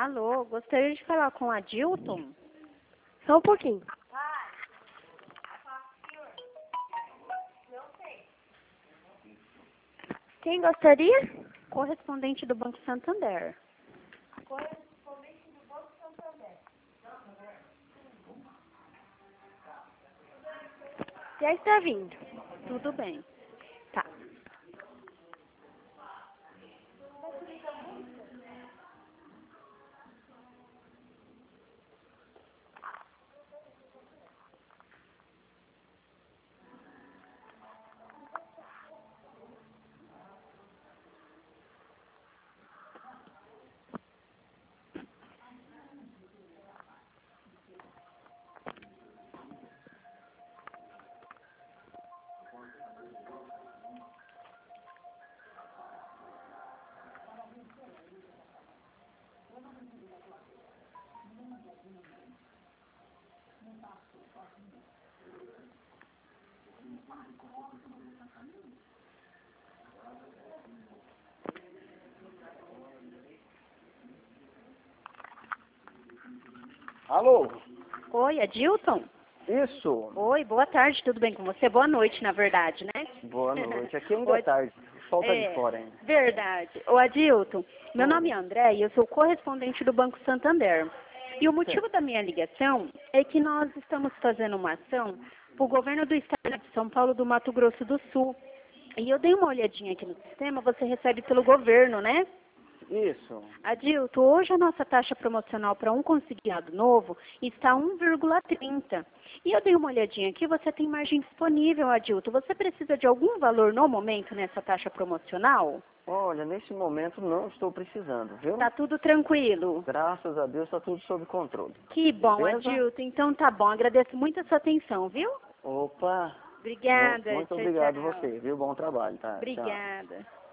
Alô, gostaria de falar com a Adilton? Só um pouquinho. Quem gostaria? Correspondente do Banco Santander. Correspondente do Banco Santander. Já está vindo. Tudo bem. Tá. Alô? Oi, Adilton? Isso. Oi, boa tarde, tudo bem com você? Boa noite, na verdade, né? Boa noite. Aqui ainda Oi. é tarde. O sol tá de É, fora ainda. verdade. Ô, Adilton, meu Oi. nome é André e eu sou correspondente do Banco Santander. E o motivo da minha ligação é que nós estamos fazendo uma ação para o governo do estado de São Paulo do Mato Grosso do Sul. E eu dei uma olhadinha aqui no sistema, você recebe pelo governo, né? Isso. Adilton, hoje a nossa taxa promocional para um consignado novo está 1,30. E eu dei uma olhadinha aqui, você tem margem disponível, Adilton. Você precisa de algum valor no momento nessa taxa promocional? Olha, nesse momento não estou precisando, viu? Tá tudo tranquilo? Graças a Deus está tudo sob controle. Que bom, Beleza? Adilton. Então tá bom. Agradeço muito a sua atenção, viu? Opa. Obrigada. Muito Tchau, obrigado tchau. você, viu? Bom trabalho, tá? Tchau. Obrigada.